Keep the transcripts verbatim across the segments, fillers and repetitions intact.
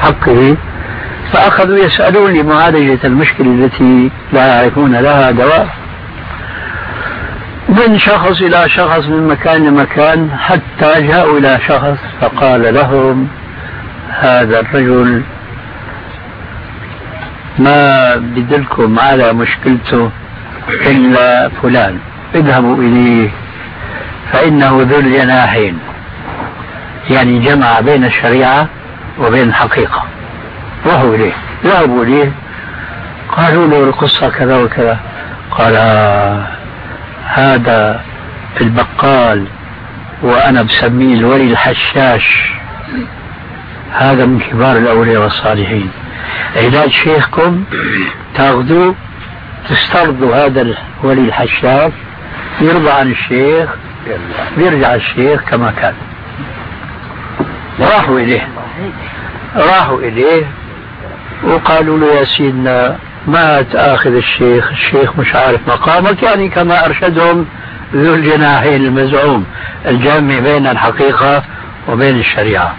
حقه، فأخذوا يسألون لمعالجة المشكلة التي لا يعرفون لها دواء، من شخص إلى شخص، من مكان لمكان، حتى جاءوا إلى شخص فقال لهم هذا الرجل ما بدلكم على مشكلته إلا فلان، اذهبوا إليه فإنه ذو الجناحين، يعني جمع بين الشريعة وبين الحقيقة. روحوا إليه، ذهبوا إليه، قالوا له القصة كذا وكذا، قال هذا البقال وأنا بسميه الولي الحشاش، هذا من كبار الأولياء والصالحين، علاج شيخكم تاخذوا تسترضوا هذا الولي الحشاش، يرضى عن الشيخ، بيرجع الشيخ كما كان. راحوا إليه راحوا إليه وقالوا له يا سيدنا ما تأخذ الشيخ، الشيخ مش عارف مقامك، يعني كما أرشدهم ذو الجناحين المزعوم الجامع بين الحقيقة وبين الشريعة.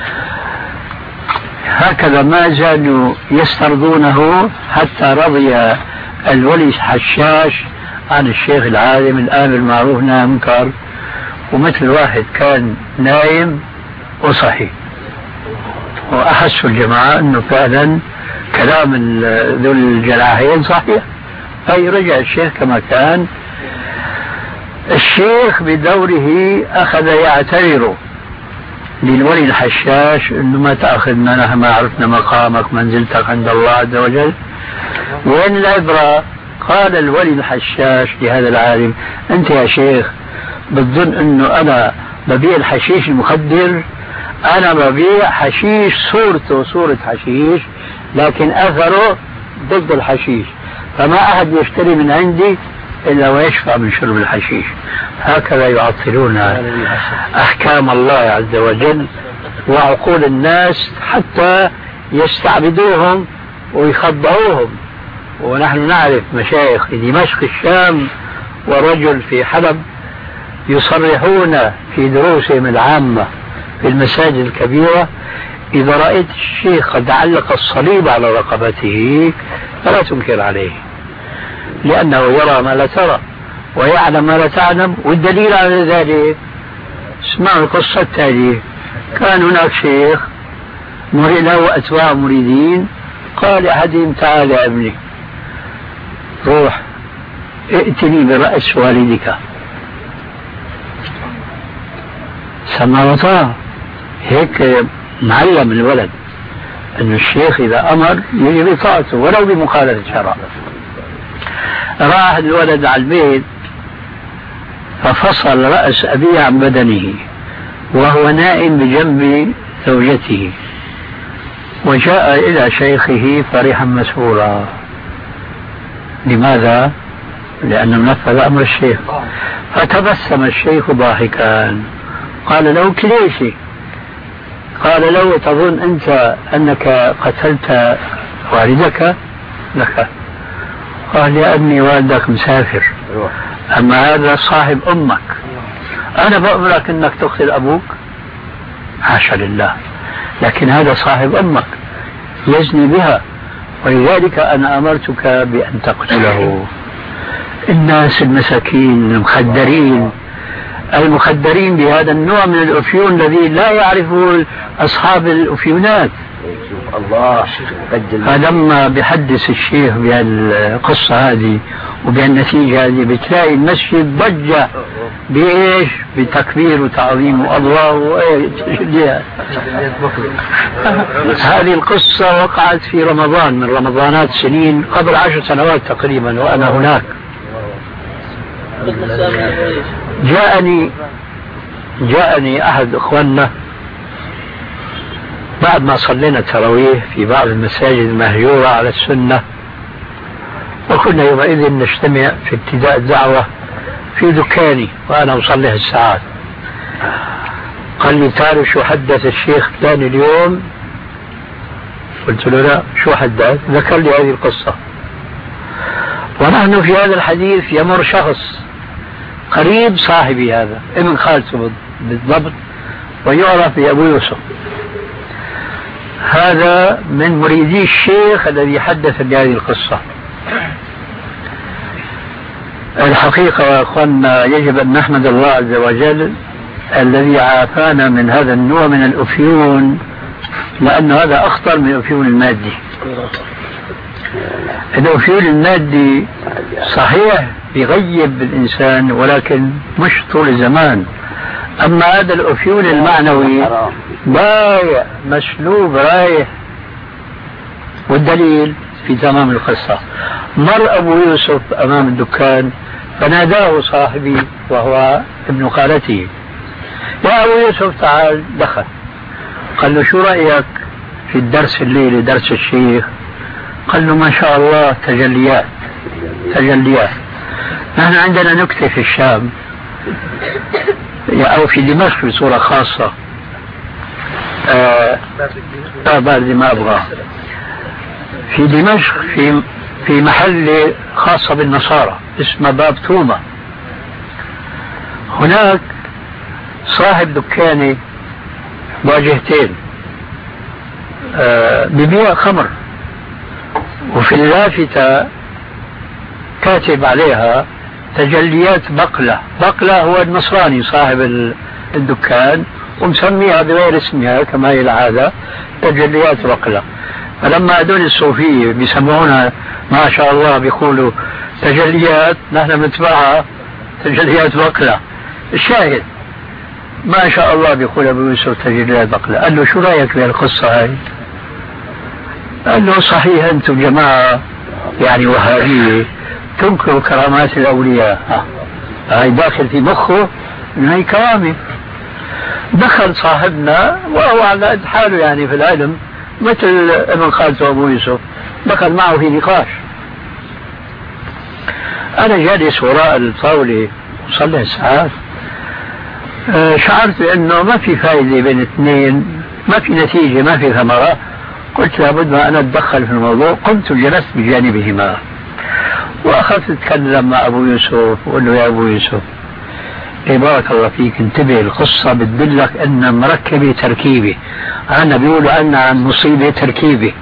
هكذا ما زالوا يسترضونه حتى رضي الولي الحشاش عن الشيخ العالم الآمر بالمعروف والنهي عن المنكر، ومثل واحد كان نايم وصحي، وأحسوا الجماعة أنه فعلا كلام ذو الجناحين صحيح، أي رجع الشيخ كما كان. الشيخ بدوره أخذ يعتذر للولي الحشاش أنه ما تأخذنا، نحن ما عرفنا مقامك منزلتك عند الله عز وجل. وين العبرة؟ قال الولي الحشاش لهذا العالم أنت يا شيخ بتظن أنه أنا ببيع الحشيش المخدر؟ أنا ببيع حشيش صورته صورة حشيش لكن أثره ضد الحشيش، فما أحد يشتري من عندي إلا ويشفع من شرب الحشيش. هكذا يعطلون أحكام الله عز وجل وعقول الناس حتى يستعبدوهم ويخضعوهم. ونحن نعرف مشايخ في دمشق الشام ورجل في حلب يصرحون في دروسهم العامة في المساجد الكبيرة إذا رأيت الشيخ قد علق الصليب على رقبته فلا تنكر عليه، لأنه يرى ما لا ترى ويعلم ما لا تعلم. والدليل على ذلك اسمعوا القصة التالية. كان هناك شيخ له أتباع مريدين، قال أحدهم تعال يا ابني روح ائتني برأس والدك، سمع وطاع، هيك معلم الولد أن الشيخ إذا أمر يجب طاعته ولو بمخالفة الشرع. راح الولد على البيت ففصل رأس أبيه عن بدنه وهو نائم بجنب زوجته، وجاء إلى شيخه فرحا مسرورا. لماذا؟ لأنه نفذ أمر الشيخ. فتبسم الشيخ ضاحكا قال له كليشي؟ قال له تظن أنت أنك قتلت والدك؟ لك. قال يا ابني والدك مسافر، أما هذا صاحب أمك، أنا بأمرك أنك تقتل أبوك؟ حاشا لله، لكن هذا صاحب أمك يزني بها، ولذلك أنا أمرتك بأن تقتله. الناس المساكين المخدرين المخدرين بهذا النوع من الأفيون الذي لا يعرفه أصحاب الأفيونات. الله. فلما بحدث الشيخ بهالقصة هذه وبهالنتيجة هذه بتلاقي المسجد ضجة بإيش؟ بتكبير وتعظيم الله وإيش. هذه القصة وقعت في رمضان من رمضانات سنين قبل عشر سنوات تقريبا وأنا هناك. جاءني جاءني أحد إخواننا بعد ما صلينا التراويح في بعض المساجد المهجورة على السنة، وكنا يومئذ نجتمع في ابتداء الدعوة في دكاني وأنا أصلي الساعات. قال لي تعرف شو حدث الشيخ فلان اليوم؟ قلت له لا. شو حدث؟ ذكر لي هذه القصة. ونحن في هذا الحديث يمر شخص قريب صاحبي هذا ابن خالته بالضبط ويعرف بأبو يوسف. هذا من مريدي الشيخ الذي حدث بهذه القصة. الحقيقة يا أخوانا يجب أن نحمد الله عز وجل الذي عافانا من هذا النوع من الأفيون، لأن هذا أخطر من الأفيون المادي. الأفيون المادي صحيح يغيب الإنسان ولكن مش طول الزمان، أما هذا الأفيون المعنوي ضايع مسلوب رايح. والدليل في تمام القصة، مر أبو يوسف أمام الدكان فناداه صاحبي وهو ابن خالته: يا أبو يوسف تعال. دخل قال له: شو رأيك في الدرس الليلة، درس الشيخ؟ قال له: ما شاء الله تجليات تجليات. نحن عندنا نكتة في الشام أو في دمشق بصورة خاصة، آه باردي ما أبغى، في دمشق في في محل خاصة بالنصارى اسمه باب تومة. هناك صاحب دكاني واجهتين آه ببيع خمر، وفي اللافتة كاتب عليها تجليات بقلة. بقلة هو النصراني صاحب الدكان ومسميها بغير اسمها كما هي العادة، تجليات بقلة. فلما هذول الصوفية بيسمعونها ما شاء الله بيقولوا تجليات، نحن بنتبعها تجليات بقلة. الشاهد ما شاء الله بيقول أبو يوسف تجليات بقلة. قال له: شو رأيك بهالقصة هاي؟ قال له: صحيح أنتم جماعة يعني وهابية تنكروا كرامات الأولياء. هاي داخل في مخه إنه هي كرامة. دخل صاحبنا وهو على قد حاله يعني في العلم مثل ابن خالته أبو يوسف، دخل معه في نقاش. أنا جالس وراء الطاولة وصلي ساعات، شعرت بأنه ما في فائدة بين اثنين، ما في نتيجة، ما في ثمرة. قلت لابد ما أنا أتدخل في الموضوع. قمت جلست بجانبهما وأخذت أتكلم مع أبو يوسف وقل له: يا أبو يوسف، إيه بارك الله فيك، انتبه، القصة بتدلك أن مركبة تركيبة. أنا بيقولوا عنا عن مصيبة تركيبة.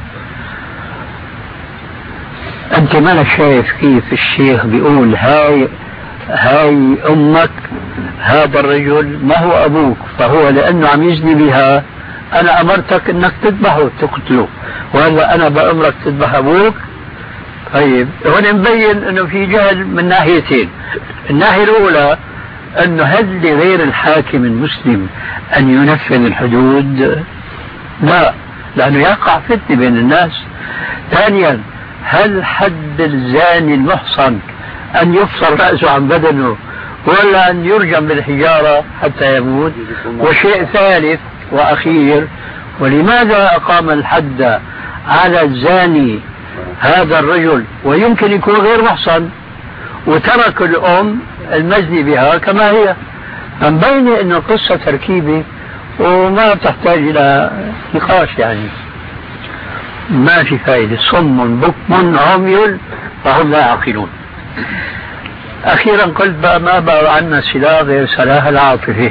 أنت ما شايف كيف الشيخ بيقول هاي هاي أمك، هذا الرجل ما هو أبوك، فهو لأنه عم يزني بها أنا أمرتك أنك تذبحه تقتله، وهذا أنا بأمرك تذبح أبوك. طيب هون مبين أنه في جهل من ناحيتين. الناحية الأولى أنه هل لغير الحاكم المسلم أن ينفذ الحدود؟ لا، لأنه يقع فتنة بين الناس. ثانيا، هل حد الزاني المحصن أن يفصل رأسه عن بدنه ولا أن يرجم بالحجارة حتى يموت؟ وشيء ثالث وأخير، ولماذا أقام الحد على الزاني هذا الرجل ويمكن يكون غير محصن وترك الأم المزني بها كما هي؟ مبين أن القصة تركيبة وما تحتاج إلى نقاش، يعني ما في فائدة. صم بكم عمي فهم لا يعقلون. أخيرا قلت بقى ما بقى عنا سلاح غير سلاح العاطفة،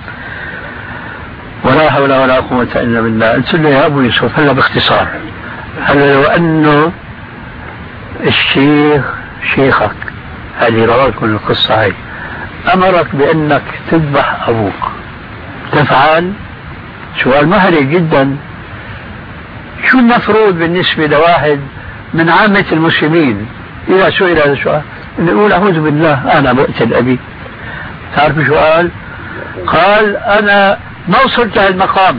ولا حول ولا قوة إلا بالله. قلت له: يا أبو يوسف، هلا باختصار، هلا لو أنه الشيخ شيخك اللي رواك من القصة هاي أمرك بأنك تذبح أبوك، تفعل؟ سؤال مهري جدا. شو المفروض بالنسبة لواحد من عامة المسلمين إذا سئل هذا السؤال نقول: أعوذ بالله أنا بقتل أبي؟ تعرف شو قال؟ قال: أنا ما وصلت هالمقام،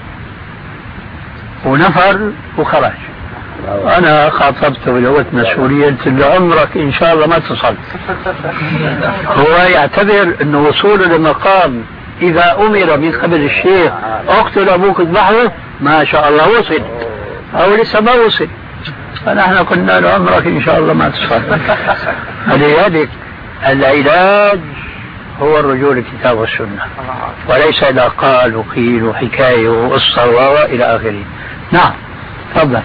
ونفر وخرج. أنا خاطبته بلغتنا السورية قلت له: عمرك إن شاء الله ما تصل. هو يعتبر أن وصوله لمقام إذا أمر من قبل الشيخ اقتل أبوك اذبحه ما شاء الله وصل، أو لسه ما وصل. فنحن قلنا له: عمرك إن شاء الله ما تصل. فلذلك العلاج هو الرجوع للكتاب والسنة، وليس إذا قال وقيل وحكاية وقصة وإلى آخره. نعم تفضل.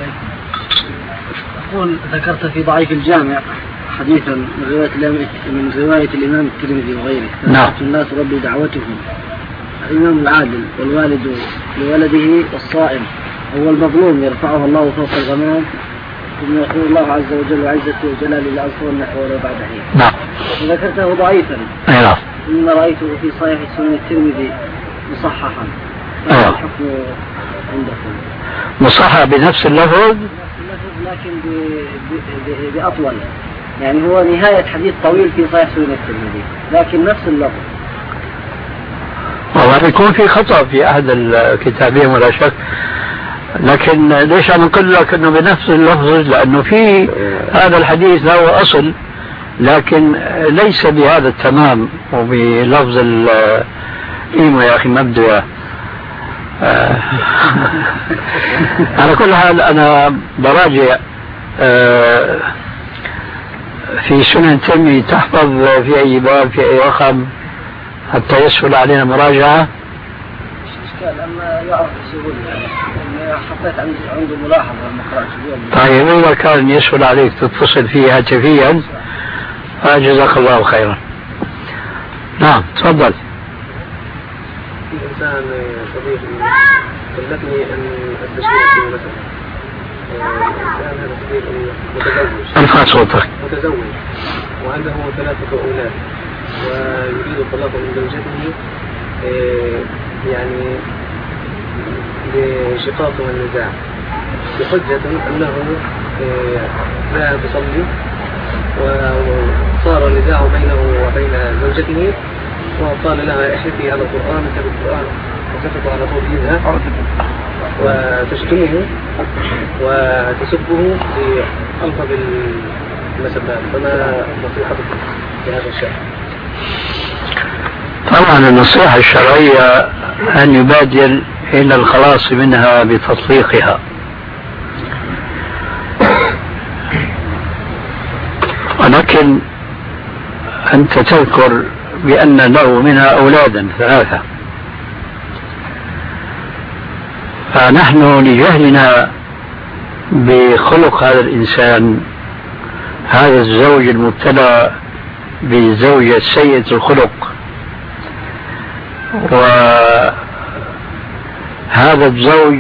أقول ذكرت في ضعيف الجامع حديثا من رواية من رواية الإمام الترمذي وغيره: نعم. الناس ربي دعوتهم، الإمام العادل والوالد لولده والصائم هو المظلوم يرفعه الله فوق الغمام ثم يقول الله عز وجل وعزتي وجلالي لأنصرنك ولو بعد حين. نعم. وذكرته ضعيفا. نعم. إن رأيته في صحيح سنن الترمذي مصححا. أيوة. الحكم عندكم. مصحح بنفس اللفظ؟ بنفس اللفظ لكن بأطول. يعني هو نهاية حديث طويل في صحيح سنن الترمذي لكن نفس اللفظ. والله بيكون في خطأ في أحد الكتابين ولا شك، لكن ليش أنا أقول لك أنه بنفس اللفظ؟ لأنه في هذا الحديث له أصل لكن ليس بهذا التمام وبلفظ الإيمو يا أخي مبدأ. آه على كل حال أنا براجع آه في سنن الترمذي، تحفظ في أي باب في أي رقم حتى يسهل علينا مراجعة؟ مش إشكال أما يعرف بسهولة يعني حطيت عنده ملاحظة لما قرأت اليوم. طيب إذا كان يسهل عليك تتصل فيه هاتفيا فجزاك الله خيرا. نعم تفضل. في إنسان صديق كلفني أن أستشير في مثلا الإنسان هذا صديق متزوج. ارفع صوتك. متزوج وعنده ثلاثة أولاد ويريد الطلاق من زوجته يعني لشقاق والنزاع بحجة أنه لا تصلي وصار النزاع بينه وبين زوجته وقال لها احفظي على القرآن كتب القرآن وسقط على طول يدها وتشتمه وتسبه بألفظ المسبات. فما نصيحتك في هذا الشأن؟ طبعا النصيحة الشرعية أن يبادر إلى الخلاص منها بتطليقها، ولكن أنت تذكر بأن له منها أولادا ثلاثة، فنحن لجهلنا بخلق هذا الإنسان، هذا الزوج المبتلى بزوجة سيئة الخلق، وهذا الزوج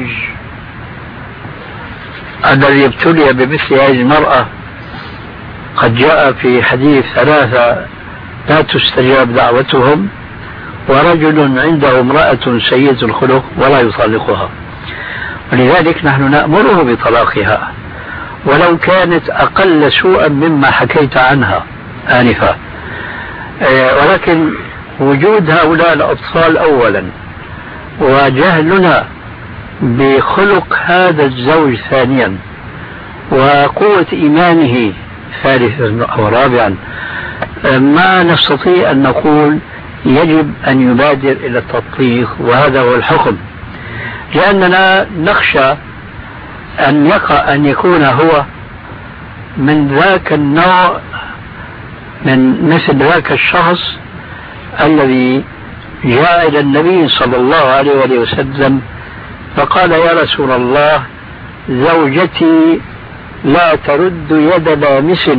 الذي ابتلي بمثل هذه المرأة قد جاء في حديث ثلاثة لا تستجاب دعوتهم، ورجل عنده امرأة سيئة الخلق ولا يطلقها، ولذلك نحن نأمره بطلاقها ولو كانت أقل سوءا مما حكيت عنها آنفا. ولكن وجود هؤلاء الأطفال أولا وجهلنا بخلق هذا الزوج ثانيا وقوة إيمانه ثالثا أو رابعا، ما نستطيع أن نقول يجب أن يبادر إلى التطليق، وهذا هو الحكم، لأننا نخشى أن يقع أن يكون هو من ذاك النوع، من مثل ذاك الشخص الذي جاء إلى النبي صلى الله عليه وسلم فقال يا رسول الله زوجتي لا ترد يد لامس،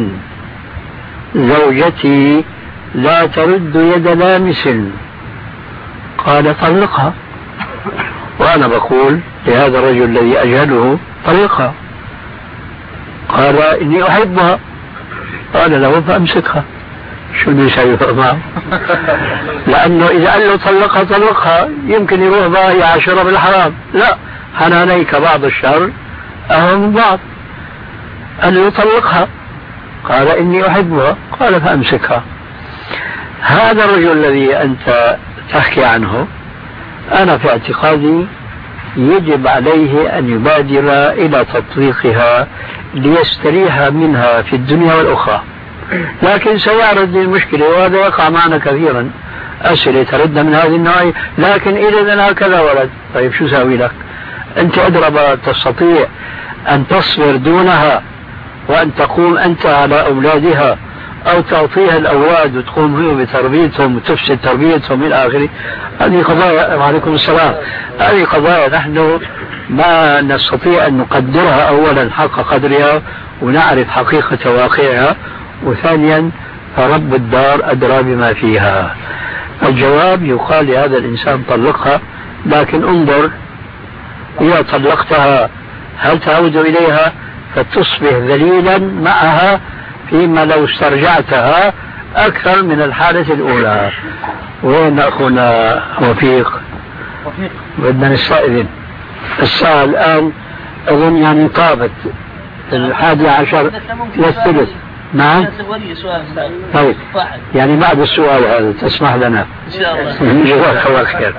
زوجتي لا ترد يد لامس، قال طلقها. وأنا بقول لهذا الرجل الذي أجهله طلقها، قال إني أحبها، قال له فأمسكها. شو اللي يسوي معه؟ لأنه إذا قال له طلقها طلقها يمكن يروح بقى يعاشرها بالحرام. لا، حنانيك بعض الشر أهم من بعض. قال له طلقها، قال إني أحبها، قال فأمسكها. هذا الرجل الذي أنت تحكي عنه أنا في اعتقادي يجب عليه أن يبادر إلى تطليقها ليستريح منها في الدنيا والأخرى، لكن سيعرض المشكلة وهذا يقع معنا كثيرا، أسئلة تردنا من هذه النوعية، لكن إذا هكذا ولد. طيب شو ساوي لك؟ أنت أدرى تستطيع أن تصبر دونها وأن تقوم أنت على أولادها أو تعطيها الأولاد وتقوم هي بتربيتهم وتفسد تربيتهم إلى آخره؟ هذه قضايا، وعليكم السلام، هذه قضايا نحن ما نستطيع أن نقدرها أولا حق قدرها ونعرف حقيقة واقعها، وثانيا فرب الدار أدرى بما فيها. الجواب يقال لهذا الإنسان طلقها، لكن انظر إذا طلقتها هل تعود إليها فتصبح ذليلا معها، فيما لو استرجعتها أكثر من الحالة الأولى. وين أخونا وفيق؟ بدنا نستأذن الساعة الآن أظن يعني طابت الحادي عشر للثلث. نعم طيب يعني بعد السؤال هذا تسمح لنا إن شاء الله. جزاك الله خير.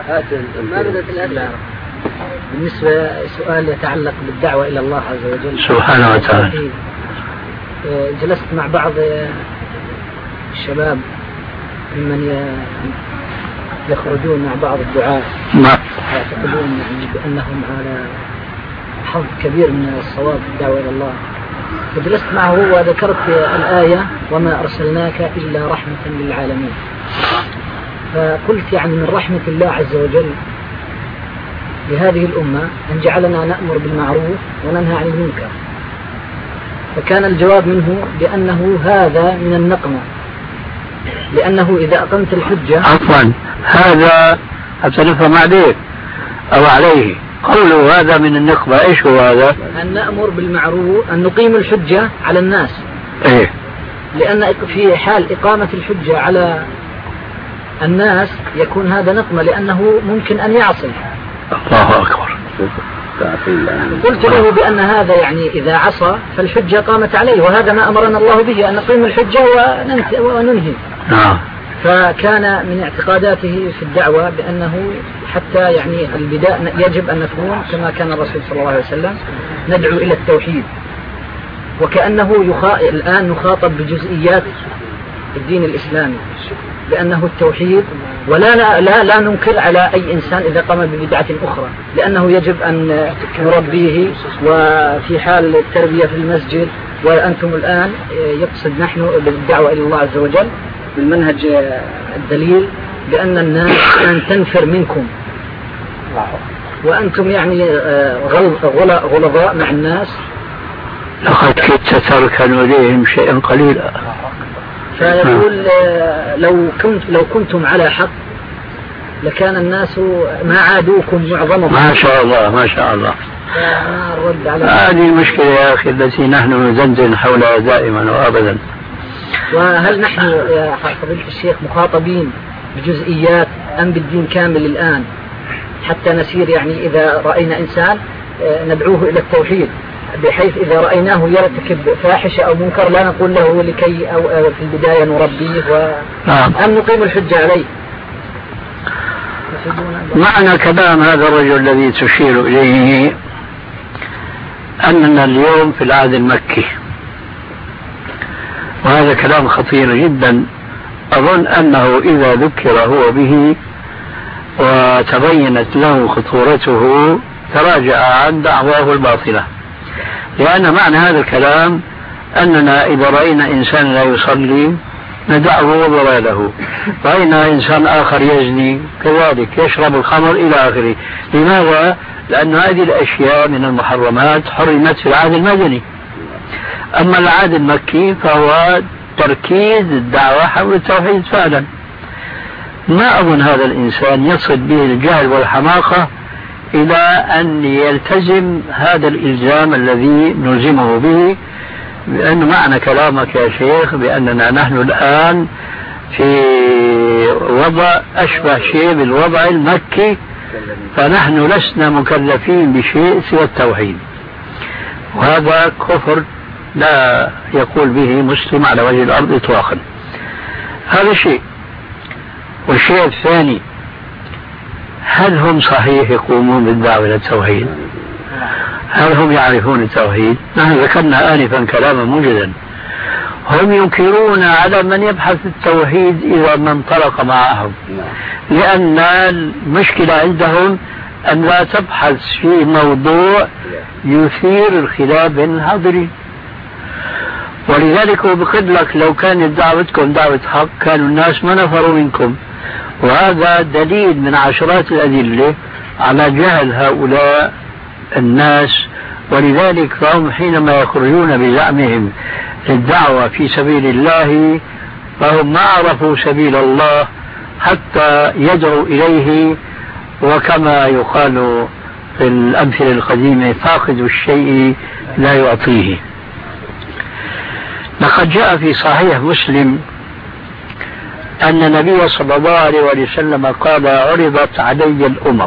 بالنسبة سؤال يتعلق بالدعوة إلى الله عز وجل سبحانه وتعالى، جلست مع بعض الشباب ممن يخرجون مع بعض الدعاة يعتقدون يعني بأنهم على حظ كبير من الصواب في الدعوة إلى الله، فجلست معه وذكرت الآية وما أرسلناك إلا رحمة للعالمين، فقلت يعني من رحمة الله عز وجل لهذه الأمة أن جعلنا نأمر بالمعروف وننهى عن المنكر، فكان الجواب منه بأنه هذا من النقمة، لأنه إذا أقمت الحجة عفوا هذا حتى نفهم عليه أو عليه قوله هذا من النقمة. إيش هو هذا؟ أن نأمر بالمعروف، أن نقيم الحجة على الناس. إيه؟ لأن في حال إقامة الحجة على الناس يكون هذا نقمة، لأنه ممكن أن يعصي. الله أكبر. قلت له بأن هذا يعني إذا عصى فالحجة قامت عليه، وهذا ما أمرنا الله به أن نقيم الحجة وننهي. نعم. فكان من اعتقاداته في الدعوة بأنه حتى يعني البداية يجب أن نكون كما كان الرسول صلى الله عليه وسلم ندعو إلى التوحيد، وكأنه يخا... الآن نخاطب بجزئيات الدين الإسلامي، لأنه التوحيد، ولا لا, لا, لا ننكر على أي إنسان إذا قام ببدعة أخرى، لأنه يجب أن نربيه، وفي حال التربية في المسجد. وأنتم الآن يقصد نحن بالدعوة إلى الله عز وجل بالمنهج الدليل بأن الناس أن تنفر منكم، وأنتم يعني غلظاء مع الناس. لقد كدت تركن إليهم شيئا قليلا. فيقول لو كنت لو كنتم على حق لكان الناس ما عادوكم معظمهم. ما شاء الله ما شاء الله. الرد على هذه المشكلة يا أخي التي نحن نزنزن حولها دائما وأبدا. وهل نحن يا فضيلة الشيخ مخاطبين بجزئيات أم بالدين كامل الآن حتى نسير يعني إذا رأينا إنسان ندعوه إلى التوحيد، بحيث إذا رأيناه يرتكب فاحشة أو منكر لا نقول له لكي أو في البداية نربيه و... نعم. أم نقيم الحجة عليه. معنى كلام هذا الرجل الذي تشير إليه أننا اليوم في العهد المكي، وهذا كلام خطير جدا. أظن أنه إذا ذكر هو به وتبينت له خطورته تراجع عن دعواه الباطلة، لأن معنى هذا الكلام أننا إذا رأينا إنسان لا يصلي ندعه وضلاله، رأينا إنسان آخر يزني كذلك يشرب الخمر إلى آخره. لماذا؟ لأن هذه الأشياء من المحرمات حرمت في العهد المدني. أما العهد المكي فهو تركيز الدعوة حول التوحيد فعلا. ما أظن هذا الإنسان يصل به الجهل والحماقة إلى أن يلتزم هذا الإلزام الذي نلزمه به، لأن معنى كلامك يا شيخ بأننا نحن الآن في وضع أشبه شيء بالوضع المكي، فنحن لسنا مكلفين بشيء سوى التوحيد، وهذا كفر لا يقول به مسلم على وجه الأرض إطلاقا. هذا شيء. والشيء الثاني، هل هم صحيح يقومون بالدعوة إلى التوحيد؟ هل هم يعرفون التوحيد؟ نحن ذكرنا آنفا كلاما موجدا. هم ينكرون على من يبحث التوحيد إذا ما انطلق معهم، لأن المشكلة عندهم أن لا تبحث في موضوع يثير الخلاف بين الحاضرين. ولذلك هو بقول لك لو كانت دعوتكم دعوة حق كانوا الناس ما نفروا منكم، وهذا دليل من عشرات الأدلة على جهل هؤلاء الناس. ولذلك فهم حينما يخرجون بزعمهم الدعوة في سبيل الله فهم ما عرفوا سبيل الله حتى يدعوا إليه، وكما يقال في الأمثلة القديمة فاقد الشيء لا يعطيه. لقد جاء في صحيح مسلم أن النبي صلى الله عليه وسلم قال عرضت علي الأمم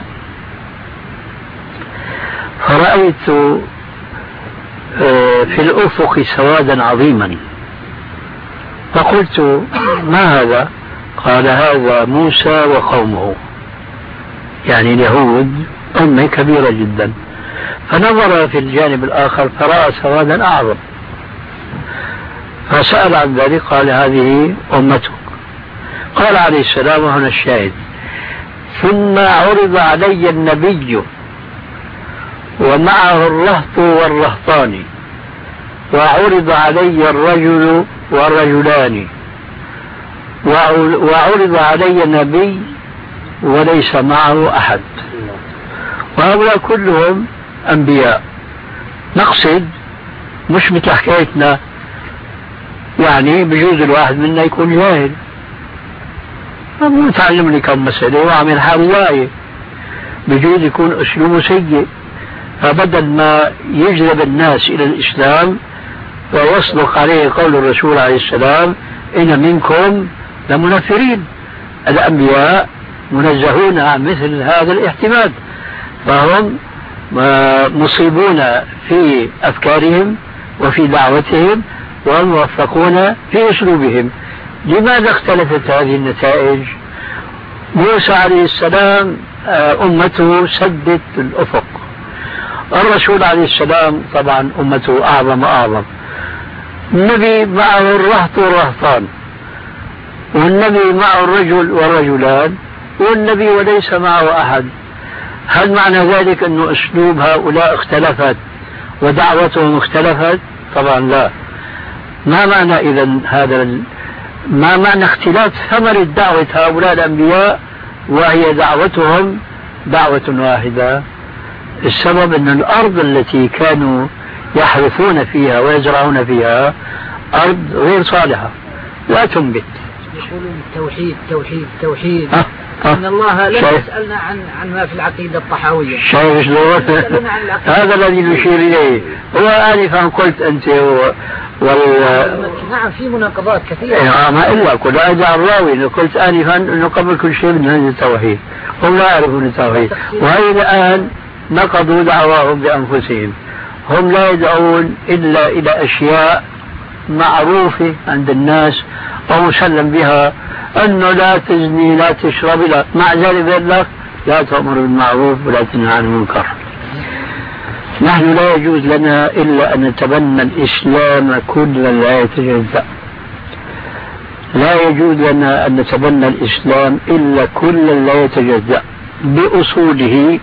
فرأيت في الأفق سوادا عظيما فقلت ما هذا؟ قال هذا موسى وقومه، يعني اليهود أمة كبيرة جدا. فنظر في الجانب الآخر فرأى سوادا أعظم فسأل عن ذلك قال هذه أمتك. قال عليه السلام وهنا الشاهد: ثم عرض علي النبي ومعه الرهط والرهطان وعرض علي الرجل والرجلان وعرض علي النبي وليس معه أحد. وهؤلاء كلهم أنبياء. نقصد مش مثل حكايتنا، يعني بجوز الواحد منا يكون جاهل متعلم لي كم مسألة وعمل حواية، بجوز يكون أسلوبه سيء، فبدل ما يجذب الناس إلى الإسلام ويصدق عليه قول الرسول عليه السلام: إن منكم لمنفرين. الأنبياء منزهون عن مثل هذا الاحتمال، فهم مصيبون في أفكارهم وفي دعوتهم وموفقون في أسلوبهم. لماذا اختلفت هذه النتائج؟ موسى عليه السلام أمته سدت الأفق، الرسول عليه السلام طبعا أمته أعظم أعظم، النبي معه الرهط والرهطان، والنبي معه الرجل والرجلان، والنبي وليس معه أحد. هل معنى ذلك أن أسلوب هؤلاء اختلفت ودعوتهم اختلفت؟ طبعا لا. ما معنى إذن هذا ال... ما معنى اختلاف ثمرة دعوة هؤلاء الأنبياء وهي دعوتهم دعوة واحدة؟ السبب أن الأرض التي كانوا يحرثون فيها ويزرعون فيها أرض غير صالحة لا تنبت. يقولون توحيد توحيد توحيد ها؟ ها؟ إن الله لا يسألنا عن عن ما في العقيدة الطحاوية. شايف شلون؟ هذا الذي نشير إليه. هو آنفا قلت أنت و... وال... نعم في مناقضات كثيرة. إيه ما إلا كل أدعى الراوي قلت آنفا أنه قبل كل شيء من هذا التوحيد، هم لا يعرفون التوحيد، وهي الآن نقضوا دعواهم بأنفسهم. هم لا يدعون إلا إلى أشياء معروفة عند الناس ومسلم بها، أنه لا تزني لا تشرب لا، مع ذلك يقول لك لا تأمر بالمعروف ولا تنهى عن المنكر. نحن لا يجوز لنا إلا أن نتبنى الإسلام كلا لا يتجزأ، لا يجوز لنا أن نتبنى الإسلام إلا كلا لا يتجزأ، بأصوله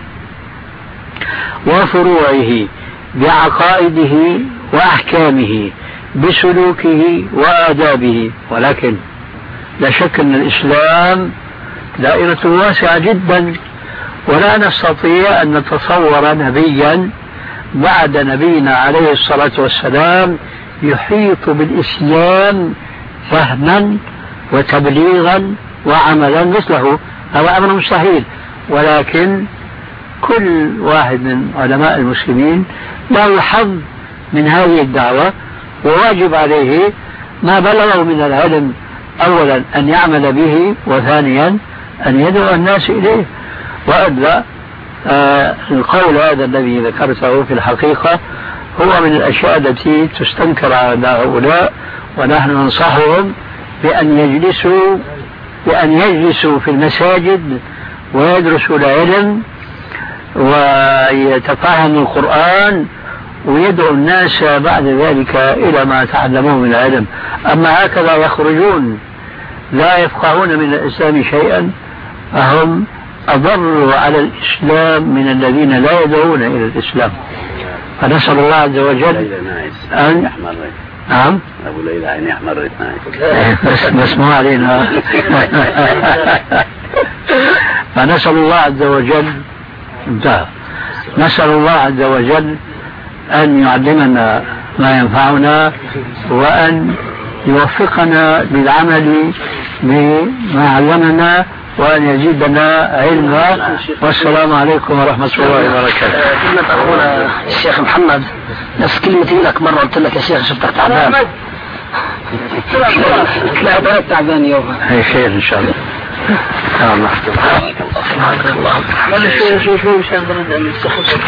وفروعه، بعقائده وأحكامه، بسلوكه وآدابه. ولكن لا شك أن الإسلام دائرة واسعة جدا، ولا نستطيع أن نتصور نبيا بعد نبينا عليه الصلاة والسلام يحيط بالإسلام فهما وتبليغا وعملا مثله، هذا أمر مستحيل. ولكن كل واحد من علماء المسلمين له حظ من هذه الدعوة، وواجب عليه ما بلغه من العلم أولا أن يعمل به، وثانيا أن يدعو الناس إليه. وأدلى آه القول هذا الذي ذكرته في الحقيقة هو من الأشياء التي تستنكر على هؤلاء، ونحن ننصحهم بأن يجلسوا بأن يجلسوا في المساجد ويدرسوا العلم ويتفهموا القرآن ويدعو الناس بعد ذلك إلى ما تعلموه من العلم. أما هكذا يخرجون لا يفقهون من الإسلام شيئا فهم أضروا على الإسلام من الذين لا يدعون إلى الإسلام. فنسأل الله عز وجل أن نعم أبو ليلى عيني أحمرت بس بس مو علينا. فنسأل الله عز وجل انتهى نسأل الله عز وجل أن يعلمنا ما ينفعنا وأن يوفقنا للعمل بما علمنا، وأن يزيدنا علما، والسلام عليكم ورحمة الله وبركاته. كلمة أخونا الشيخ محمد، نفس كلمتي لك مرة قلت لك يا شيخ شفتك تعبان. لا أنا تعبان يوم. هي خير إن شاء الله. يا الله. سبحانك اللهم. ما شو شو شو مش هنرد على الصحة.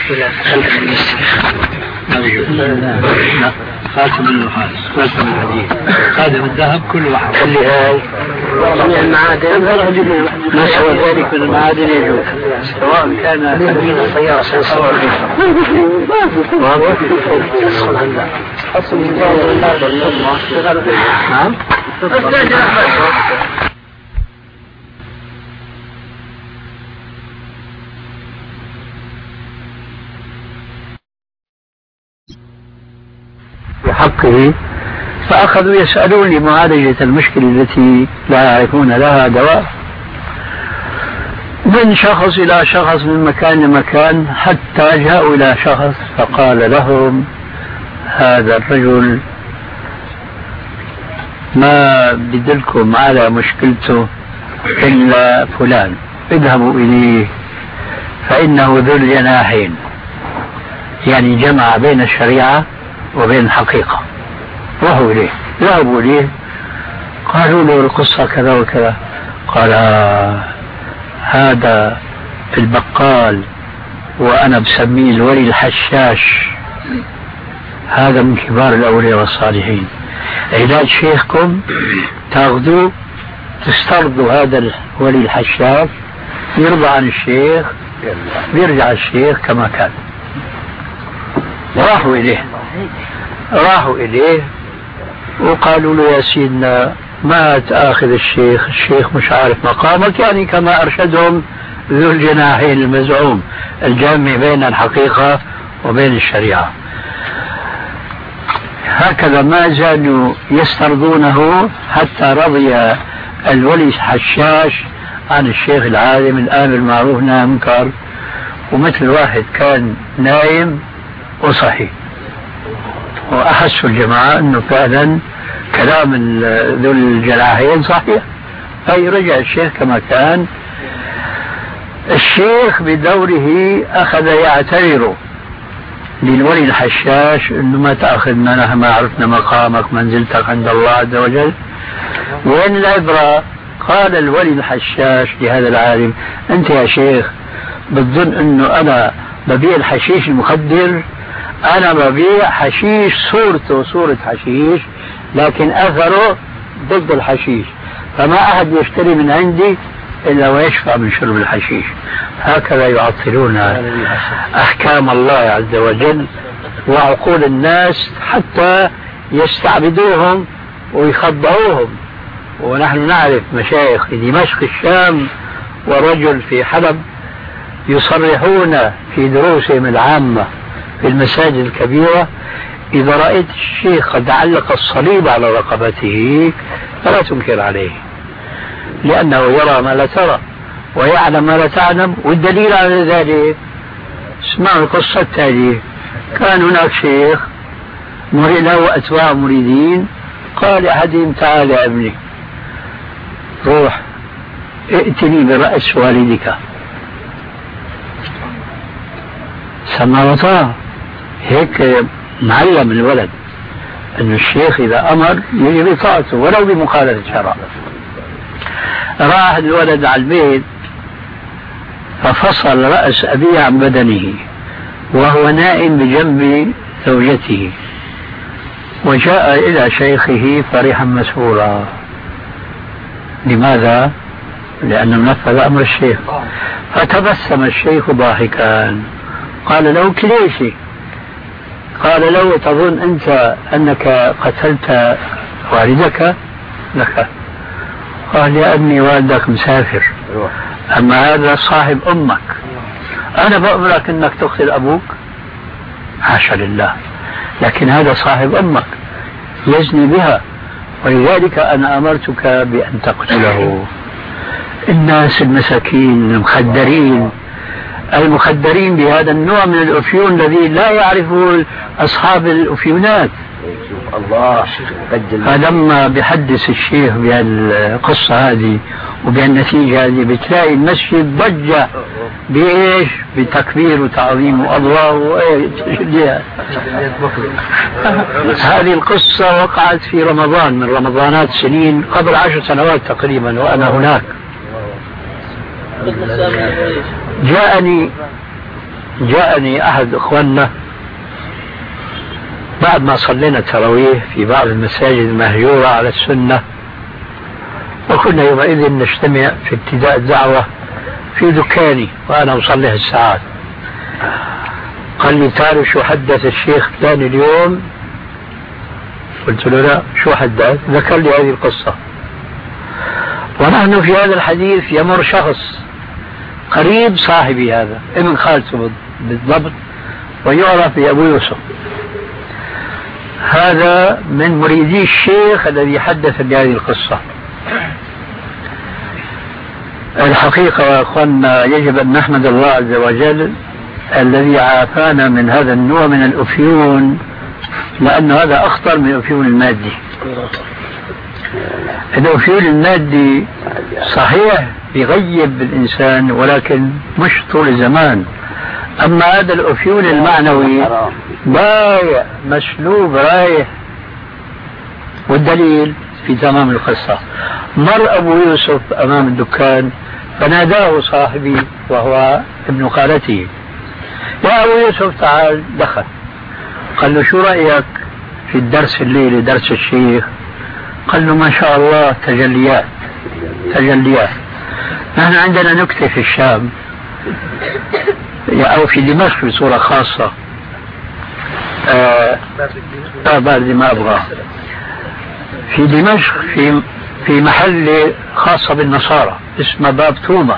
لا خاتم النحاس، خاتم الحديد، خاتم الذهب، كل واحد. اللي هاي جميع المعادن ما سوى ذلك من المعادن يجوز، سواء كان تمرين السيارة سيصور نعم. بحقه، فأخذوا يسألون لمعالجة المشكلة التي لا يعرفون لها دواء، من شخص إلى شخص، من مكان لمكان، حتى جاءوا إلى شخص فقال لهم هذا الرجل ما بدلكم على مشكلته إلا فلان، اذهبوا إليه فإنه ذو الجناحين، يعني جمع بين الشريعة وبين الحقيقة. راحوا إليه، ذهبوا إليه، قالوا له القصة كذا وكذا، قال هذا البقال وأنا بسميه الولي الحشاش، هذا من كبار الأولياء والصالحين، علاج شيخكم تاخذوا تسترضوا هذا الولي الحشاش، يرضى عن الشيخ، بيرجع الشيخ كما كان. راحوا إليه راحوا إليه وقالوا له يا سيدنا ما تأخذ الشيخ، الشيخ مش عارف مقامك، يعني كما أرشدهم ذو الجناحين المزعوم الجامع بين الحقيقة وبين الشريعة. هكذا ما زالوا يسترضونه حتى رضي الولي الحشاش عن الشيخ العالم الآمر بالمعروف والنهي عن المنكر، ومثل واحد كان نايم وصحي، وأحسوا الجماعة أنه فعلا كلام ذو الجناحين صحيح، أي رجع الشيخ كما كان. الشيخ بدوره أخذ يعتذر للولي الحشاش أنه ما تأخذنا، نحن ما عرفنا مقامك منزلتك عند الله عز وجل، وين العبرة؟ قال الولي الحشاش لهذا العالم أنت يا شيخ بتظن أنه أنا ببيع الحشيش المخدر؟ أنا ببيع حشيش صورته صورة حشيش لكن أثره ضد الحشيش، فما أحد يشتري من عندي إلا ويشفع من شرب الحشيش. هكذا يعطلون أحكام الله عز وجل وعقول الناس حتى يستعبدوهم ويخضعوهم. ونحن نعرف مشايخ في دمشق الشام ورجل في حلب يصرحون في دروسهم العامة في المساجد الكبيرة إذا رأيت الشيخ قد علق الصليب على رقبته فلا تنكر عليه، لأنه يرى ما لا ترى ويعلم ما لا تعلم. والدليل على ذلك اسمعوا القصة التالية. كان هناك شيخ له أتباع مريدين، قال أحدهم تعال يا ابني روح ائتني برأس والدك، سمع وطاع. هيك معلم الولد أن الشيخ إذا أمر يجري طاعته ولو بمخالفة الشرع. راح الولد على البيت ففصل رأس أبيه عن بدنه وهو نائم بجنب زوجته، وجاء إلى شيخه فرحا مسرورا. لماذا؟ لأنه نفذ أمر الشيخ. فتبسم الشيخ ضاحكا، قال له كليشي؟ قال له تظن أنت أنك قتلت والدك؟ لك. قال يا ابني والدك مسافر، أما هذا صاحب أمك، أنا بأمرك أنك تقتل أبوك؟ حاشا لله، لكن هذا صاحب أمك يزني بها، ولذلك أنا أمرتك بأن تقتله. الناس المساكين المخدرين المخدرين بهذا النوع من الأفيون الذي لا يعرفه أصحاب الأفيونات، الله. فلما بيحدث الشيخ بهالقصة هذه وبهالنتيجة هذه بتلاقي المسجد ضجة بإيش؟ بتكبير وتعظيم الله وإيش. هذه القصة وقعت في رمضان من رمضانات سنين قبل عشر سنوات تقريبا وأنا هناك. جاءني جاءني أحد إخواننا بعد ما صلينا التراويح في بعض المساجد المهجورة على السنة، وكنا يومئذ نجتمع في ابتداء الدعوة في دكاني وأنا أصلي الساعات. قال لي تعرف شو حدث الشيخ فلان اليوم؟ قلت له لا. شو حدث؟ ذكر لي هذه القصة. ونحن في هذا الحديث يمر شخص قريب صاحبي هذا ابن خالته بالضبط ويعرف بأبو يوسف. هذا من مريدي الشيخ الذي حدث بهذه القصة. الحقيقة يا أخوانا يجب أن نحمد الله عز وجل الذي عافانا من هذا النوع من الأفيون، لأن هذا أخطر من الأفيون المادي. الأفيون المادي صحيح يغيب الإنسان ولكن مش طول الزمان، أما هذا الأفيون المعنوي ضايع مسلوب رايح. والدليل في تمام القصة، مر أبو يوسف أمام الدكان فناداه صاحبي وهو ابن خالته، يا أبو يوسف تعال. دخل قال له شو رأيك في الدرس الليلي درس الشيخ؟ قال له ما شاء الله تجليات تجليات. نحن عندنا نكتة في الشام أو في دمشق بصورة خاصة، آه بعد ما أبغى في دمشق في في محل خاصة بالنصارى اسمه باب توما.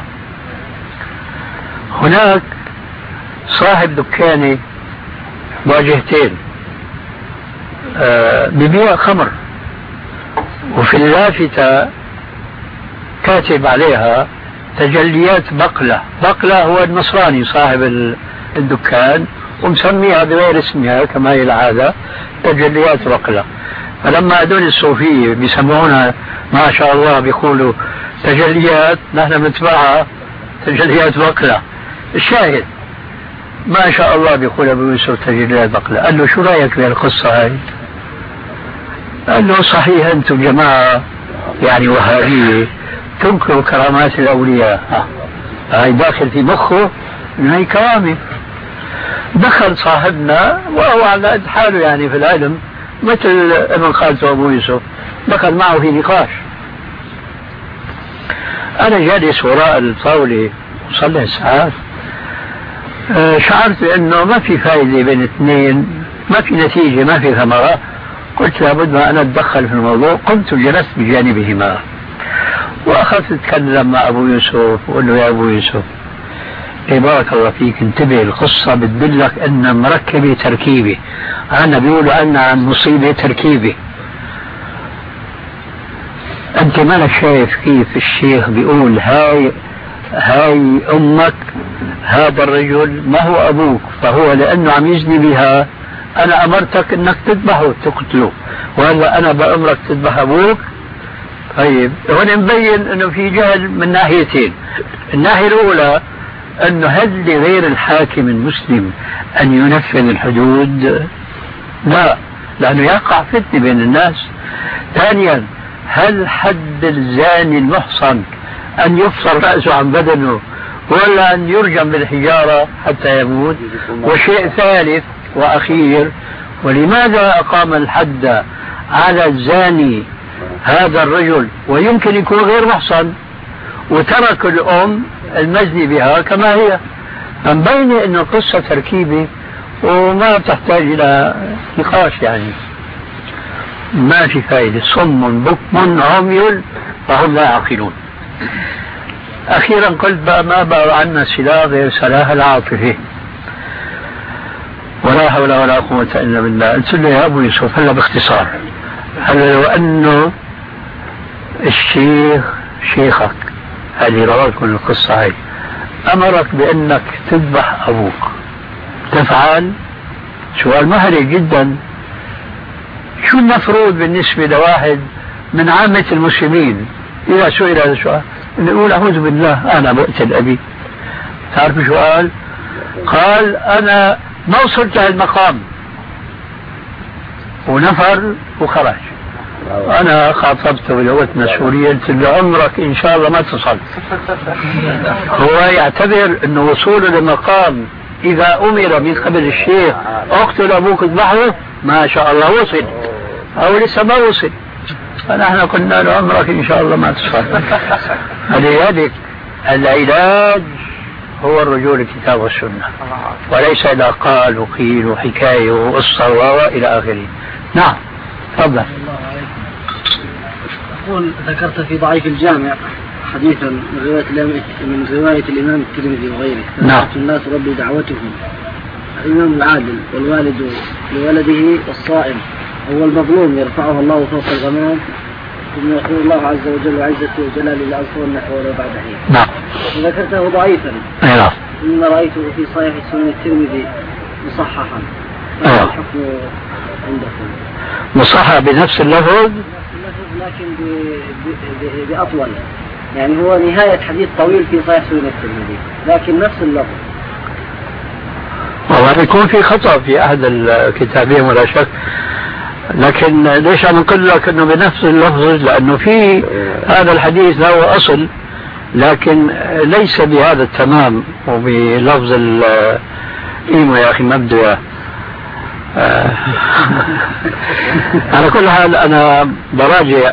هناك صاحب دكاني واجهتين آه ببيع خمر، وفي اللافتة كاتب عليها تجليات بقلة. بقلة هو النصراني صاحب الدكان ومسميها بغير اسمها كما هي العادة تجليات بقلة. فلما هذول الصوفية بيسمعونها ما شاء الله بيقولوا تجليات، نحن بنتبعها تجليات بقلة. الشاهد ما شاء الله بيقول أبو يوسف تجليات بقلة. قال له شو رأيك بهالقصة هاي؟ قال له صحيح أنتم جماعة يعني وهابية تنكروا كرامات الأولياء. هاي داخل في مخه إن هي كرامة. دخل صاحبنا وهو على قد حاله يعني في العلم مثل ابن خالته أبو يوسف، دخل معه في نقاش. أنا جالس وراء الطاولة وصلي الساعات، شعرت أنه ما في فائدة بين اثنين، ما في نتيجة، ما في ثمرة. قلت لابد ما أنا أتدخل في الموضوع. قمت وجلست بجانبهما وأخذت أتكلم مع أبو يوسف وقل له يا أبو يوسف إيه بارك الله فيك انتبه، القصة بتدلك أن مركبة تركيبة، أنا بيقولوا أن عن مصيبة تركيبة. أنت ما شايف كيف الشيخ بيقول هاي هاي أمك، هذا الرجل ما هو أبوك، فهو لأنه عم يزني بها أنا أمرتك أنك تذبحه تقتله، وهلا أنا بأمرك تذبح أبوك. طيب هون مبين أنه في جهل من ناحيتين. الناحية الأولى أنه هل لغير الحاكم المسلم أن ينفذ الحدود؟ لا، لأنه يقع فتنة بين الناس. ثانيا هل حد الزاني المحصن أن يفصل رأسه عن بدنه ولا أن يرجم بالحجارة حتى يموت؟ وشيء ثالث وأخير، ولماذا أقام الحد على الزاني هذا الرجل ويمكن يكون غير محصن وترك الأم المزني بها كما هي؟ فمبين أن القصة تركيبة وما تحتاج إلى نقاش، يعني ما في فائدة. صم بكم عمي فهم لا يعقلون. أخيرا قلت بقى ما بقى عنا سلاح غير سلاح العاطفة، ولا حول ولا قوة إلا بالله. قلت له يا أبو يوسف هلا باختصار، هلا لو أنه الشيخ شيخك اللي رواك من القصة هاي أمرك بأنك تذبح أبوك تفعل؟ سؤال مهري جدا. شو المفروض بالنسبة لواحد من عامة المسلمين إذا سئل هذا السؤال يقول أعوذ بالله أنا بقتل أبي؟ تعرف شو قال؟ قال أنا ما وصلت لهالمقام، ونفر وخرج. أنا خاطبته بلغة مسؤولية قلت له عمرك إن شاء الله ما تصل. هو يعتبر أنه وصوله لمقام إذا أمر من قبل الشيخ اقتل أبوك اذبحه ما شاء الله وصل، أو لسه ما وصل. فنحن قلنا له عمرك إن شاء الله ما تصل. فلذلك العلاج هو الرجوع للكتاب والسنة، وليس إلى قال وقيل وحكاية وقصة وإلى آخره. نعم تفضل. أقول ذكرت في ضعيف الجامع حديثا من رواية من رواية الإمام الترمذي وغيره. نعم. الناس ربي دعوتهم، الإمام العادل والوالد لولده والصائم هو المظلوم يرفعه الله فوق الغمام، ثم يقول الله عز وجل وعزتي وجلالي لأنصر نحو ولا بعد حين. نعم. وذكرته ضعيفا. نعم. ثم رأيته في صحيح سنن الترمذي مصححا. أيوة. الحكم عندكم مصحح بنفس اللفظ لكن بأطول، يعني هو نهاية حديث طويل في صحيح سنن الترمذي لكن نفس اللفظ. والله يكون في خطأ في أحد الكتابين ولا شك، لكن ليش عم نقول لك أنه بنفس اللفظ؟ لأنه في هذا الحديث له أصل لكن ليس بهذا التمام وبلفظ الإيمو. يا أخي ما بده على كل حال أنا براجع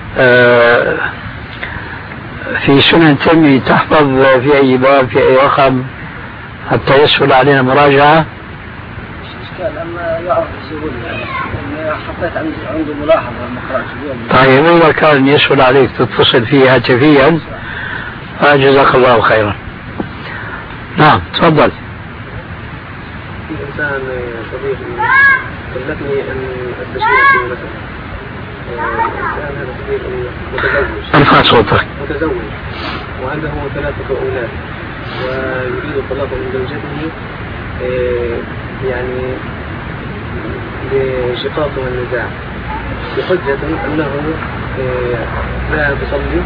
في سنن الترمذي. تحفظ في أي باب في أي رقم حتى يسهل علينا مراجعة؟ أما يعرف السهول يعني حطيت عنده ملاحظة لما قرأت. طيب إذا كان يسهل عليك تتصل فيه هاتفيا فجزاك الله خيرا. نعم تفضل. في إنسان صديقي كلفني أن أستشير في مثلا الإنسان هذا صديقي متزوج. ارفع صوتك. متزوج وعنده ثلاثة أولاد ويريد الطلاق من زوجته يعني لشقاق والنزاع بحجة أنه لا تصلي،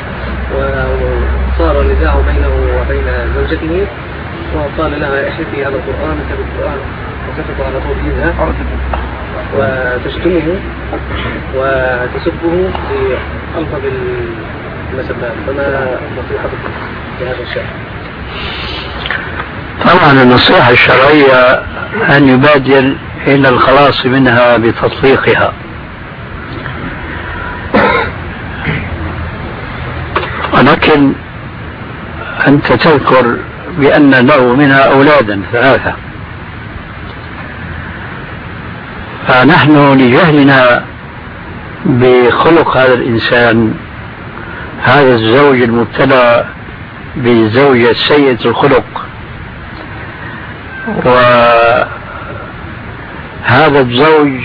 وصار النزاع بينه وبين زوجته وقال لها احلفي على القرآن كتب القرآن وسقط على طول يدها وتشتمه وتسبه في ألفظ المسبات. فما نصيحتكم في هذا الشأن؟ طبعا النصيحة الشرعية أن يبادر إلى الخلاص منها بتطليقها، ولكن أنت تذكر بأن له منها أولادا ثلاثة، فنحن لجهلنا بخلق هذا الإنسان، هذا الزوج المبتلى بزوجة سيئة الخلق، وهذا الزوج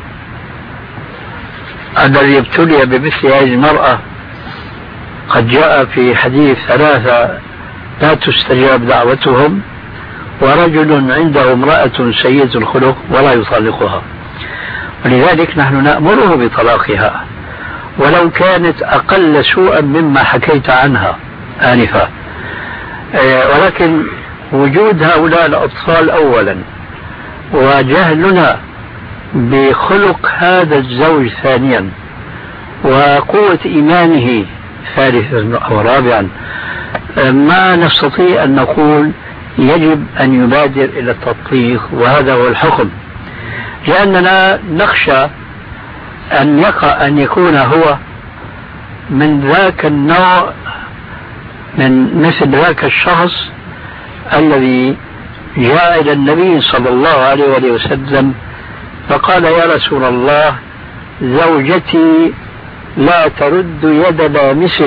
الذي ابتلي بمثل هذه المرأة قد جاء في حديث ثلاثة لا تستجاب دعوتهم، ورجل عنده امرأة سيئة الخلق ولا يطلقها، ولذلك نحن نأمره بطلاقها ولو كانت أقل سوءا مما حكيت عنها آنفا. ولكن وجود هؤلاء الأطفال أولا وجهلنا بخلق هذا الزوج ثانيا وقوة إيمانه ثالثا أو رابعا ما نستطيع أن نقول يجب أن يبادر إلى التطليق، وهذا هو الحكم، لأننا نخشى أن يقع أن يكون هو من ذاك النوع، من مثل ذاك الشخص الذي جاء إلى النبي صلى الله عليه وسلم فقال يا رسول الله زوجتي لا ترد يد لامس،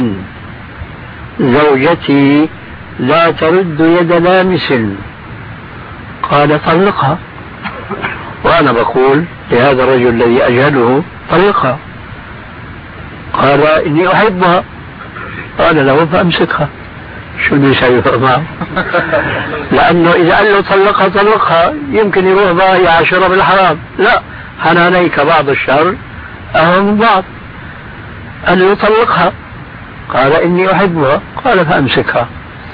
زوجتي لا ترد يد لامس، قال طلقها. وأنا بقول لهذا الرجل الذي أجهله طلقها، قال إني أحبها، قال له فأمسكها. شو بده يسوي معه؟ لأنه إذا قال له طلقها طلقها يمكن يروح بقى يعاشرها بالحرام. لا، حنانيك بعض الشر أهم من بعض. قال له طلقها، قال إني أحبها، قال فأمسكها.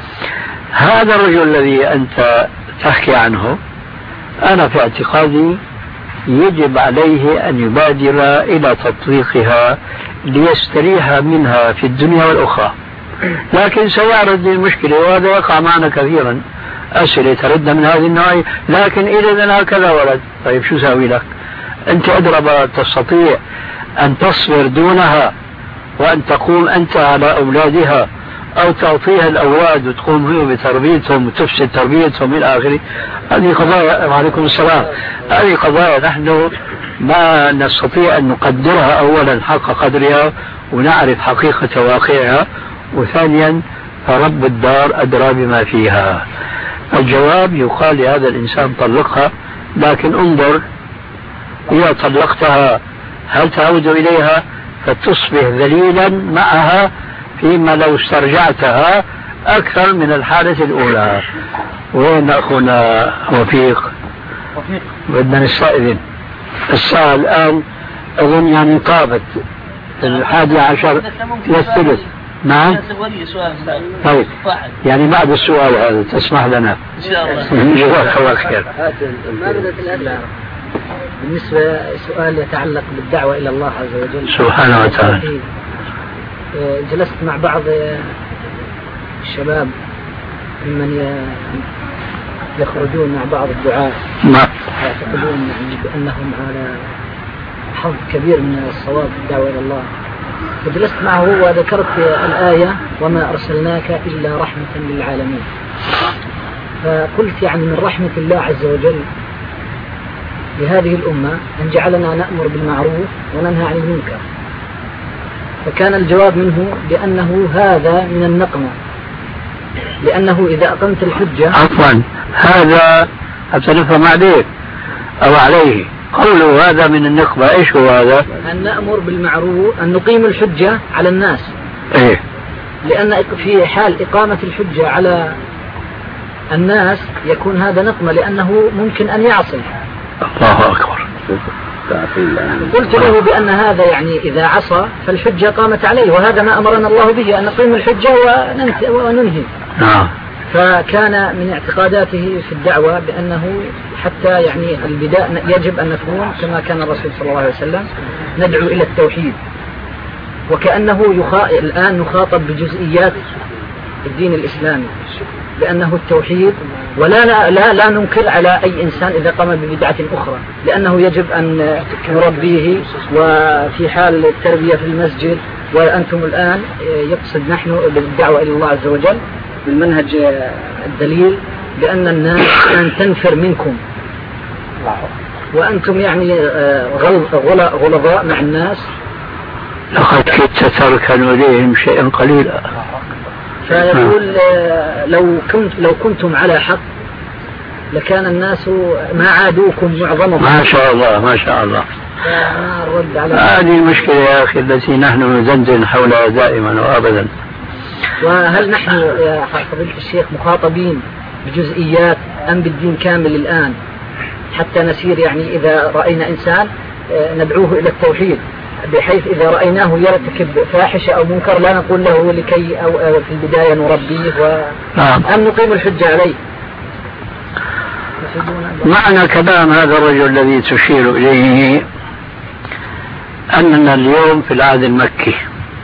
هذا الرجل الذي أنت تحكي عنه أنا في اعتقادي يجب عليه أن يبادر إلى تطبيقها ليستريح منها في الدنيا والأخرى، لكن سيعرض المشكلة وهذا يقع معنا كثيرا، أسئلة ترد من هذه النوعية، لكن إذا هكذا ولد. طيب شو ساوي لك؟ أنت أدرى تستطيع أن تصبر دونها وأن تقوم أنت على أولادها، أو تعطيها الأولاد وتقوم هي بتربيتهم وتفسد تربيتهم إلى آخره؟ هذه قضايا. وعليكم السلام. هذه قضايا نحن ما نستطيع أن نقدرها أولا حق قدرها ونعرف حقيقة واقعها، وثانيا رب الدار أدرى بما فيها. الجواب يقال لهذا الإنسان طلقها، لكن انظر إذا طلقتها هل تعود إليها فتصبح ذليلا معها، فيما لو استرجعتها أكثر من الحالة الأولى. وين أخونا وفيق؟ وفيق بدنا نستأذن. الساعة الآن أظن يعني طابت الحادي عشر والثلث. نعم. طيب يعني بعد السؤال هذا تسمح لنا إن شاء الله. جزاك الله خير. ما بدأت الأسئلة بالنسبة سؤال يتعلق بالدعوة إلى الله عز وجل سبحانه وتعالى. جلست مع بعض الشباب ممن يخرجون مع بعض الدعاة يعتقدون بأنهم على حظ كبير من الصواب في الدعوة إلى الله، فجلست معه وذكرت الآية وما أرسلناك إلا رحمة للعالمين، فقلت يعني من رحمة الله عز وجل لهذه الأمة أن جعلنا نأمر بالمعروف وننهى عن المنكر، فكان الجواب منه بأنه هذا من النقمة، لأنه إذا أقمت الحجة. عفوا، هذا حتى نفهم عليه أو عليه قوله هذا من النقمة. إيش هو هذا؟ أن نأمر بالمعروف، أن نقيم الحجة على الناس. إيه؟ لأن في حال إقامة الحجة على الناس يكون هذا نقمة، لأنه ممكن أن يعصي. الله أكبر. قلت له بأن هذا يعني إذا عصى فالحجة قامت عليه، وهذا ما أمرنا الله به أن نقيم الحجة وننهي. نعم. فكان من اعتقاداته في الدعوة بأنه حتى يعني البداية يجب أن نكون كما كان الرسول صلى الله عليه وسلم ندعو إلى التوحيد، وكأنه يخا... الآن نخاطب بجزئيات الدين الإسلامي لأنه التوحيد، ولا لا, لا, لا ننكر على أي إنسان إذا قام ببدعة أخرى، لأنه يجب أن نربيه وفي حال التربية في المسجد. وأنتم الآن يقصد نحن بالدعوة إلى الله عز وجل بالمنهج الدليل بأن الناس أن تنفر منكم، وأنتم يعني غلظاء مع الناس. لقد كدت تركن إليهم شيئا قليلا. فيقول لو كنت لو كنتم على حق لكان الناس ما عادوكم معظمهم. ما شاء الله ما شاء الله. فأنا الرد على هذه المشكلة يا أخي التي نحن ندندن حولها دائما وأبدا. وهل نحن يا فضيلة الشيخ مخاطبين بجزئيات أم بالدين كامل الآن حتى نسير يعني إذا رأينا إنسان ندعوه إلى التوحيد، بحيث إذا رأيناه يرتكب فاحشة أو منكر لا نقول له لكي أو في البداية نربيه و... أم نقيم الحجة عليه؟ معنى كلام هذا الرجل الذي تشير إليه أننا اليوم في العهد المكي،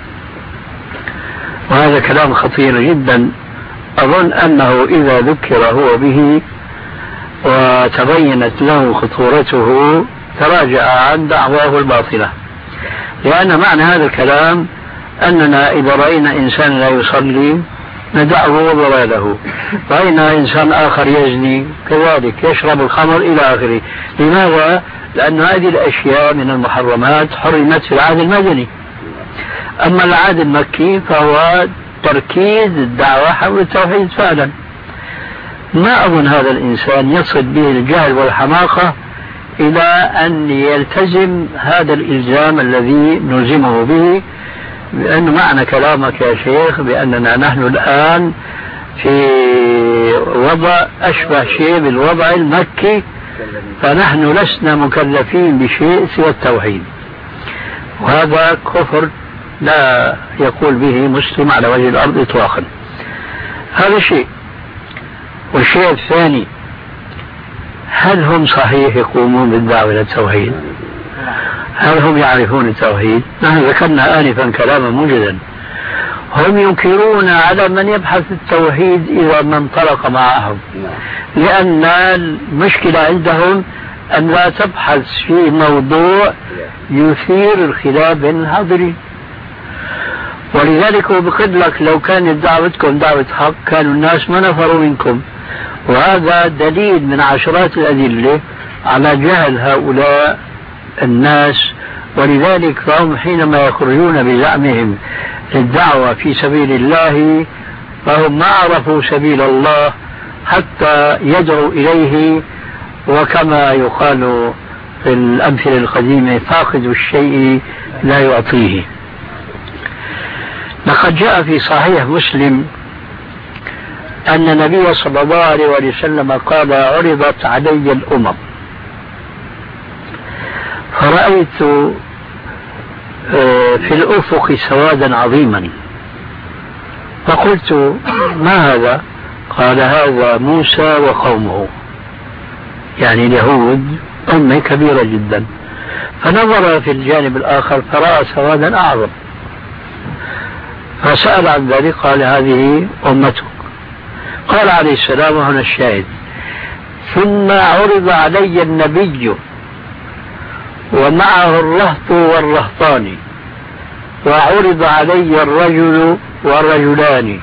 وهذا كلام خطير جدا. أظن أنه إذا ذكر هو به وتبينت له خطورته تراجع عن دعواه الباطلة، لأن معنى هذا الكلام أننا إذا رأينا إنسان لا يصلي ندعه وضلاله، رأينا إنسان آخر يزني كذلك يشرب الخمر إلى آخره. لماذا؟ لأن هذه الأشياء من المحرمات حرمت في العهد المدني. أما العهد المكي فهو تركيز الدعوة حول التوحيد فعلا. ما أظن هذا الإنسان يصل به الجهل والحماقة إلى أن يلتزم هذا الإلزام الذي نلزمه به، لأن معنى كلامك يا شيخ بأننا نحن الآن في وضع أشبه شيء بالوضع المكي، فنحن لسنا مكلفين بشيء سوى التوحيد، وهذا كفر لا يقول به مسلم على وجه الأرض إطلاقا. هذا شيء. والشيء الثاني، هل هم صحيح يقومون بالدعوة إلى التوحيد؟ هل هم يعرفون التوحيد؟ نحن ذكرنا آنفا كلاما موجدا. هم ينكرون على من يبحث التوحيد إذا ما انطلق معهم، لأن المشكلة عندهم أن لا تبحث في موضوع يثير الخلاف بين الحاضرين. ولذلك هو بقول لك لو كانت دعوتكم دعوة حق كانوا الناس ما نفروا منكم، وهذا دليل من عشرات الأدلة على جهل هؤلاء الناس. ولذلك فهم حينما يخرجون بزعمهم للدعوة في سبيل الله فهم ما عرفوا سبيل الله حتى يدعوا إليه، وكما يقال في الأمثلة القديمة فاقد الشيء لا يعطيه. لقد جاء في صحيح مسلم أن النبي صلى الله عليه وسلم قال: عرضت علي الأمم فرأيت في الأفق سوادا عظيما، فقلت: ما هذا؟ قال: هذا موسى وقومه، يعني اليهود أمة كبيرة جدا. فنظر في الجانب الآخر فرأى سوادا أعظم، فسأل عن ذلك قال: هذه أمتك. قال عليه السلام، وهنا الشاهد: ثم عرض علي النبي ومعه الرهط والرهطان، وعرض علي الرجل والرجلان،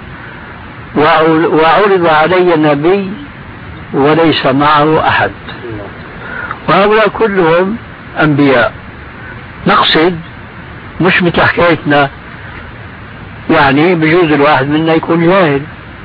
وعرض علي النبي وليس معه أحد. وهؤلاء كلهم أنبياء. نقصد مش مثل حكايتنا، يعني بجوز الواحد منا يكون جاهل،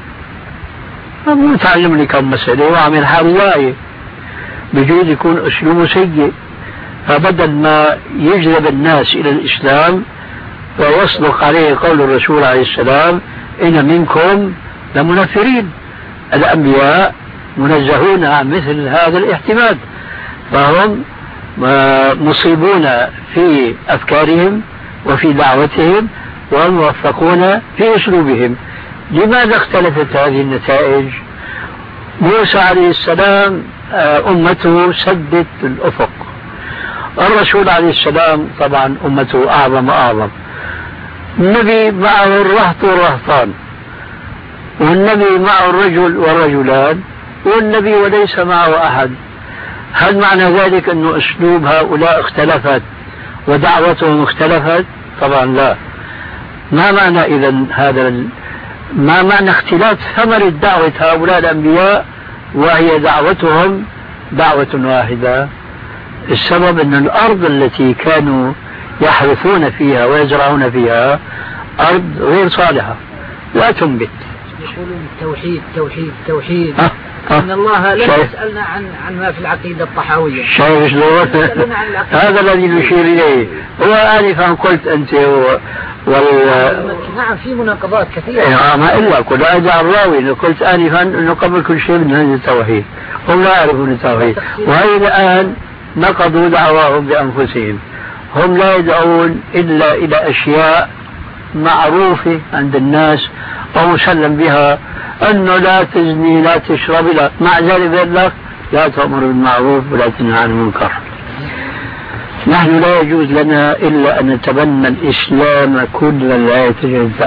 متعلم لي كم مسألة وعمل حال واعي، بجوز يكون أسلوبه سيء، فبدل ما يجذب الناس إلى الإسلام ويصدق عليه قول الرسول عليه السلام: إن منكم لمنفرين. الأنبياء منزهون عن مثل هذا الاحتمال، فهم مصيبون في أفكارهم وفي دعوتهم وموفقون في أسلوبهم. لماذا اختلفت هذه النتائج؟ موسى عليه السلام أمته سدت الأفق، الرسول عليه السلام طبعا أمته أعظم أعظم، النبي معه الرهط والرهطان، والنبي معه الرجل والرجلان، والنبي وليس معه أحد. هل معنى ذلك أن أسلوب هؤلاء اختلفت ودعوتهم اختلفت؟ طبعا لا. ما معنى إذن هذا ال... ما معنى اختلاف ثمرة دعوة هؤلاء الأنبياء وهي دعوتهم دعوة واحدة؟ السبب أن الأرض التي كانوا يحرثون فيها ويزرعون فيها أرض غير صالحة لا تنبت. يقولون توحيد توحيد توحيد أه أه إن الله لم يسألنا عن عن ما في العقيدة الطحاوية. شايف شلون؟ هذا الذي نشير إليه. هو آنفا قلت أنت و... وال... نعم في مناقضات كثيرة. إيه ما إلا كل هذا الراوي قلت آنفا أنه قبل كل شيء من هذا التوحيد، هم لا يعرفون التوحيد، وهي الآن نقضوا دعواهم بأنفسهم. هم لا يدعون إلا إلى أشياء معروفة عند الناس ومسلم بها، أنه لا تزني لا تشرب لا، مع ذلك يقول لك لا تأمر بالمعروف ولا تنهى عن المنكر. نحن لا يجوز لنا إلا أن نتبنى الإسلام كلا لا يتجزأ،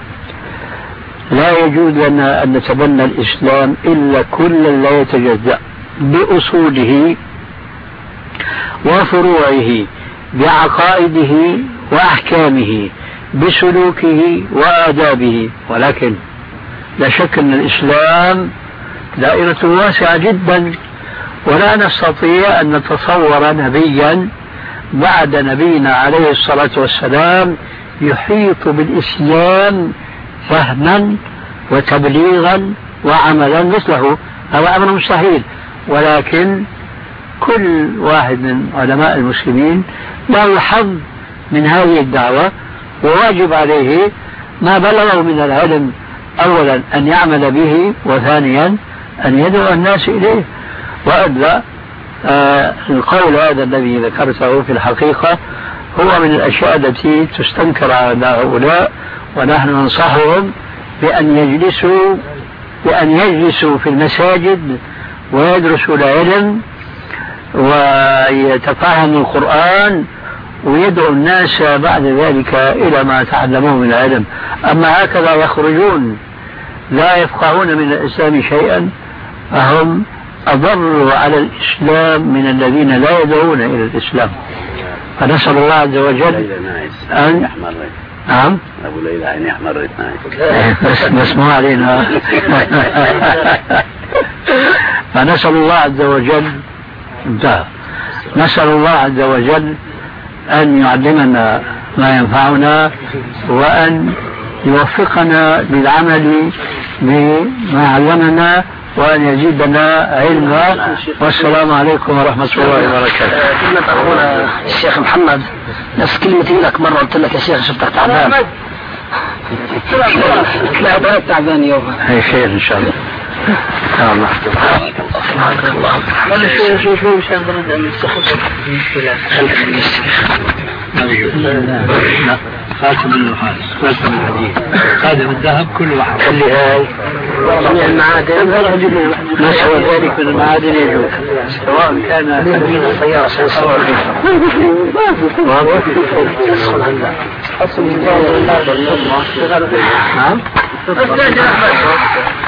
لا يجوز لنا أن نتبنى الإسلام إلا كلا لا يتجزأ، بأصوله وفروعه، بعقائده وأحكامه، بسلوكه وآدابه. ولكن لا شك أن الإسلام دائرة واسعة جدا، ولا نستطيع أن نتصور نبيا بعد نبينا عليه الصلاة والسلام يحيط بالإسلام فهما وتبليغا وعملا مثله، هذا أمر مستحيل. ولكن كل واحد من علماء المسلمين له حظ من هذه الدعوة، وواجب عليه ما بلغه من العلم أولا أن يعمل به، وثانيا أن يدعو الناس إليه. وألا آه القول هذا الذي ذكرته في الحقيقة هو من الأشياء التي تستنكر على هؤلاء، ونحن ننصحهم بأن يجلسوا بأن يجلسوا في المساجد ويدرسوا العلم ويتفهموا القرآن ويدعو الناس بعد ذلك إلى ما تعلموه من العلم. أما هكذا يخرجون لا يفقهون من الإسلام شيئا فهم أضروا على الإسلام من الذين لا يدعون إلى الإسلام. فنسأل الله عز وجل أن نعم أبو ليلى عيني أحمرت بس بس مو علينا. فنسأل الله عز وجل انتهى نسأل الله عز وجل أن يعلمنا ما ينفعنا وأن يوفقنا للعمل بما علمنا وأن يزيدنا علما. والسلام عليكم ورحمة الله وبركاته. كلمة أخونا الشيخ محمد نفس كلمتي لك مرة قلت لك يا شيخ شفتك تعبان. لا بقيت تعبان يوم. هي خير إن شاء الله. يا الله. ولا شو شو شو مش هنضرب المستخدم. لا خاتم النحاس خاتم الحديد خاتم الذهب كل واحد اللي هاي جميع المعادن ما سوى ذلك من المعادن يجوز سواء كان تنبين السيارة سنصور نعم